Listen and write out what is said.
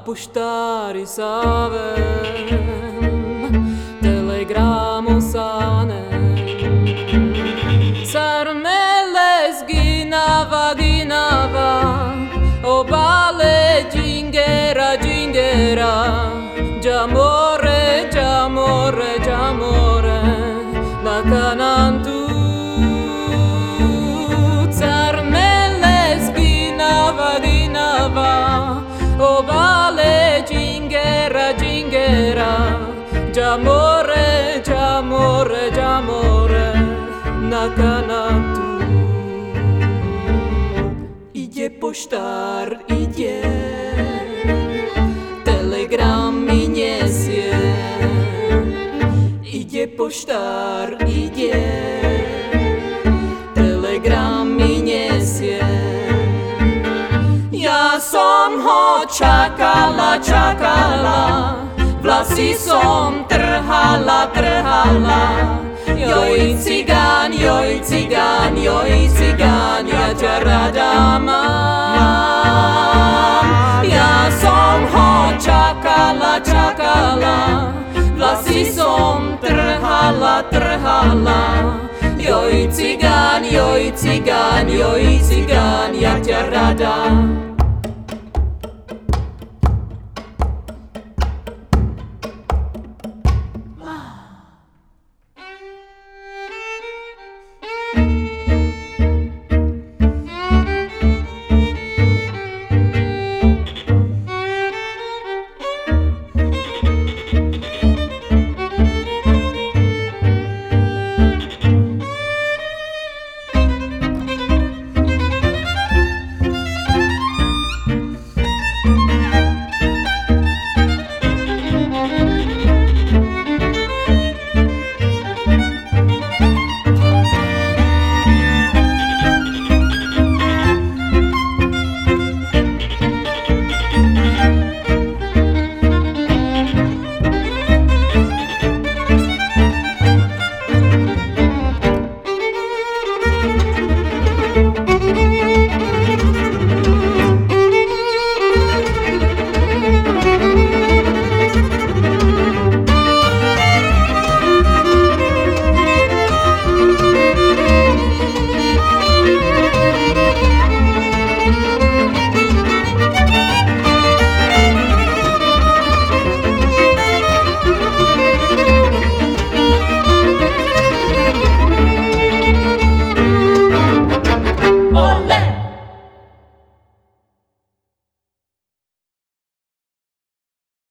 puštari savem, telegramu sanem. Sarmeles ginava, obale jingera, jamore, la canantu. Sarmeles ginava, obale jingera, jamore, na kanatu. Ide poštár, ide, telegram mi nesie. Ide poštár, ide, telegram mi nesie. Ja som ho čakala, vlasy som trhala. Joj cigán, ja ťa rada mám. Ja som ho čakala, vlasy som trhala. Joj cigán, ja ťa rada